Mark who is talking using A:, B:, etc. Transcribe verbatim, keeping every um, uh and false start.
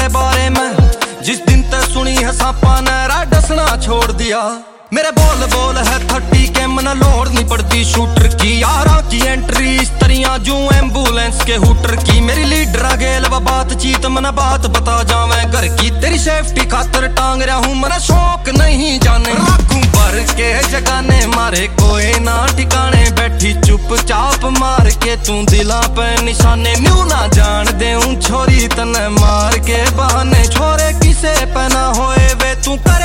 A: तेरे बारे में। जिस दिन ते सुनी है सांपा ने रा डसना छोड़ दिया। मेरे बोल बोल है थर्टी के मन लोड नहीं पड़ती शूटर की। यारा की एंट्री इस तरिया जू एम्बुलेंस के हुटर की। मेरी लीडर गेल व बातचीत मन बात बता जावे घर की। तेरी सेफ्टी खातर टांग रहा हूँ मन शौक नहीं जाने। लाखों भर के जगाने मारे कोई ना ठिकाने। बैठी चुपचाप मार के तू दिला पे निशाने। न्यू ना जान दे छोरी तने मार के बहाने। छोरे किसे पे ना होए वे तू करे